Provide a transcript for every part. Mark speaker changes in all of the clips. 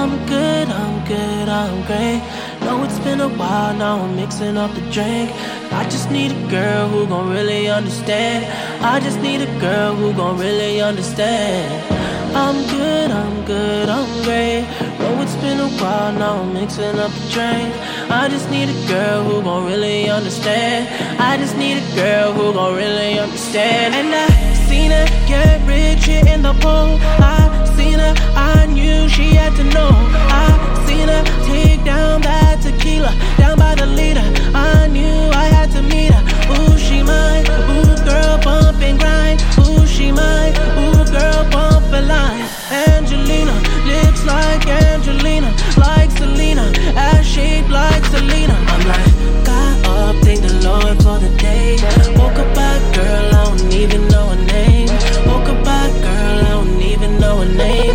Speaker 1: I'm great. Know it's been a while, now I'm mixing up the drink. I just need a girl who gon' really understand. I just need a girl who gon' really understand. I'm great. Know it's been a while, now I'm mixing up the drink. I just need a girl who gon' really understand. I just need a girl who gon' really understand. And I seen her get rich here in the pool. I seen her, I knew she had to know. I seen her take down that tequila, down by the liter. I knew I had to meet her. Ooh, she mine. Ooh, girl, bump and grind. Ooh, she mine. Ooh, girl, bump a line. Angelina, lips like Angelina, like Selena, ass shaped like Selena. I'm like, got up, thank the Lord for the day. Woke up by girl, I don't even know her name. Woke up by girl, I don't even know her name.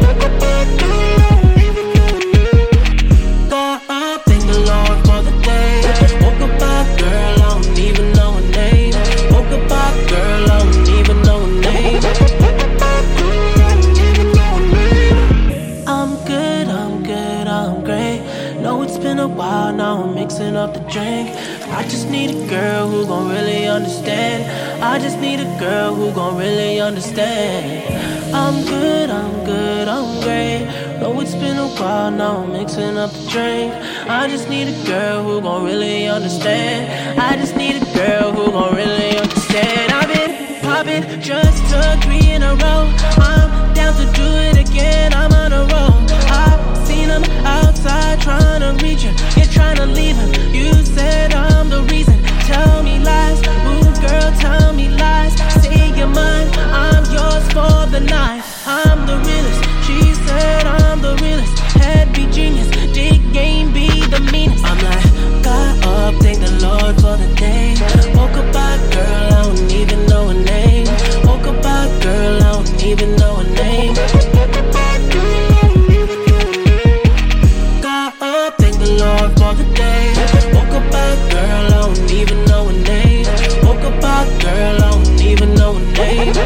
Speaker 1: Got up, thank the Lord for the day. Woke up by girl, I don't even know her name. Woke up by girl, I don't even know her name. I'm great. Know it's been a while, now I'm mixing up the drink. I just need a girl who gon' really understand. I just need a girl who gon' really understand. I'm great. Know it's been a while, now I'm mixing up the drink. I just need a girl who gon' really understand. I just need a girl who gon' really understand. I've been popping, just took 3 in a row. I'm down to do it again, I'm on a roll. I've seen him outside trying to reach him, you're trying to leave him. You said I'm the reason, tell me lies. Ooh girl, tell me lies. Say you're mine, I'm yours for the night. I'm the realest, she said I'm the realest. Head be genius, dig game be the meanest. I'm like, got up, thank the Lord for the day. Woke up by girl, I don't even know her name. Woke up by girl, I don't even know her name. Got up, thank the Lord for the day. Woke up by girl, I don't even know her name. Woke up by girl, I don't even know her name.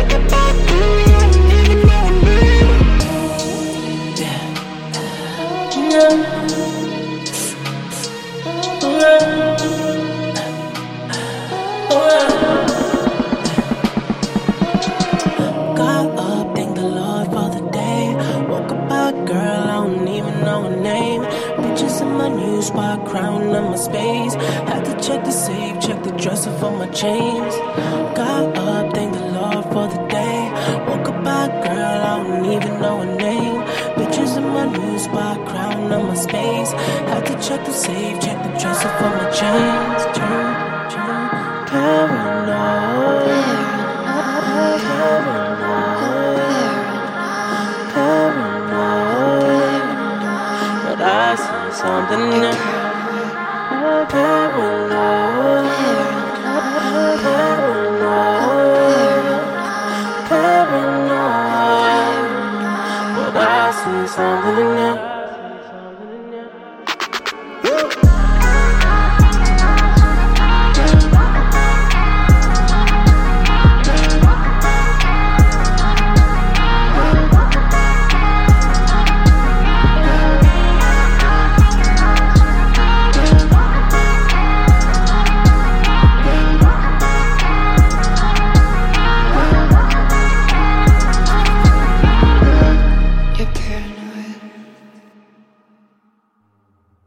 Speaker 1: Got up, thank the Lord for the day. Woke up by girl, I don't even know her name. Bitches in my new spot, crown on my space. Had to check the safe, check the dresser for my chains. Got up, thank the Lord for the day. Woke up by girl, I don't even know her name. Bitches in my new spot, crown on my space. Had to check the safe, check the dresser for my chains. But I see something new. Paranoid. But I see something new.